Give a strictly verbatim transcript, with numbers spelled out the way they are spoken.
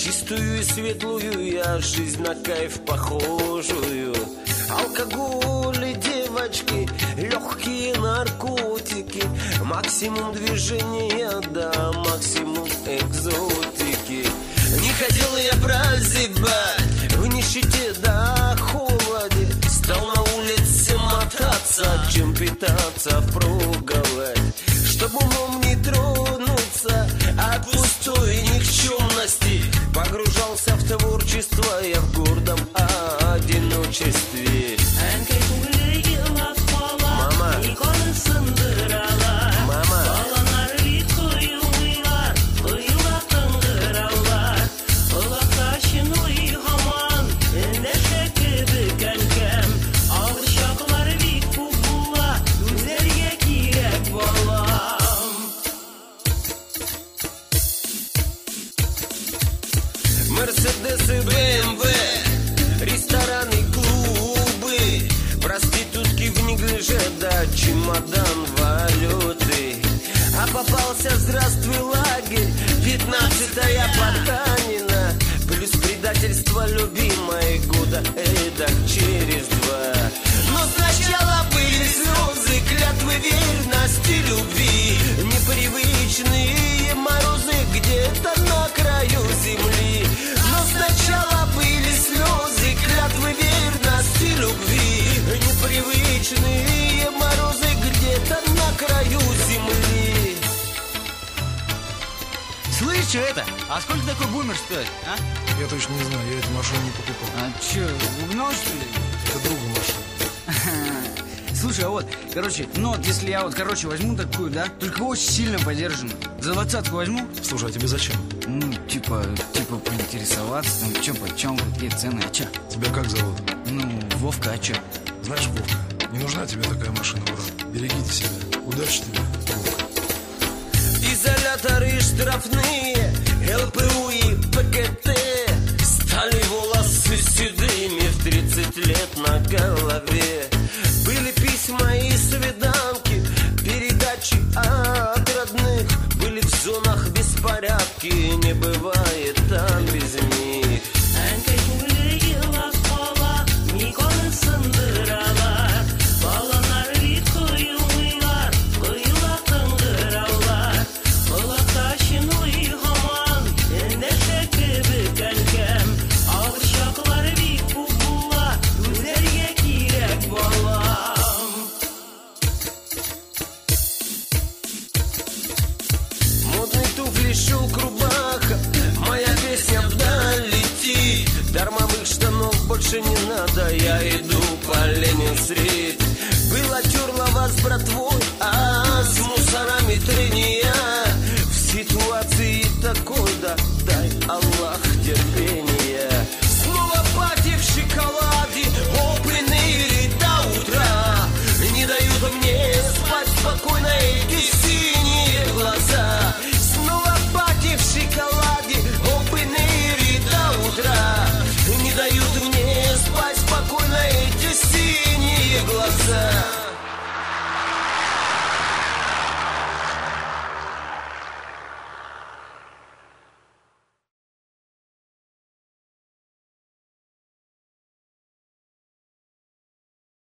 чистую и светлую я жизнь на кайф похожую. Алкоголь и девочки, легкие наркотики, максимум движения, да, максимум экзотики. Не хотел я прозябать в нищете да холоде, стал на улице мотаться, чем питаться впроголодь. Чтоб умом не тронуться от пустой никчемности, погружался в творчество я в гордом одиночестве. Мама, мама, Мерседесы, бэ эм вэ, рестораны, клубы, проститутки в неглиже, да, чемодан, валюты. А попался, здравствуй, лагерь, пятнадцатая Потанина, плюс предательство любимой года эдак через два. Но сначала были слезы, клятвы верности, любви, непривычные морозы где-то на краю земли. Но сначала были слезы, клятвы верности, любви, непривычные морозы где-то на краю земли. Слышь, что это? А сколько такой бумер стоит, а? Я точно не знаю, я эту машину не покупал. А чё, угнал, что ли? Это друга машина. Слушай, а вот, короче, ну вот если я вот, короче, возьму такую, да, только очень сильно подержанную, за двадцатку возьму? Слушай, а тебе зачем? Ну, типа, типа поинтересоваться, там, чё, почем, какие цены, а чё? Тебя как зовут? Ну, Вовка, а чё? Знаешь, Вовка, не нужна тебе такая машина, брат. Берегите себя. Удачи тебе, Вовка. Изоляторы штрафные, эл пэ у и пэ ка тэ, стали волосы седыми в тридцать лет на голове. Были письма и свиданки, передачи от родных, были в зонах беспорядки, не бывает там без них. Шелк рубаха, моя песня вдаль летит. Дармовых штанов больше не надо, я иду по Ленин-стрит. Было терло вас, братвой, а с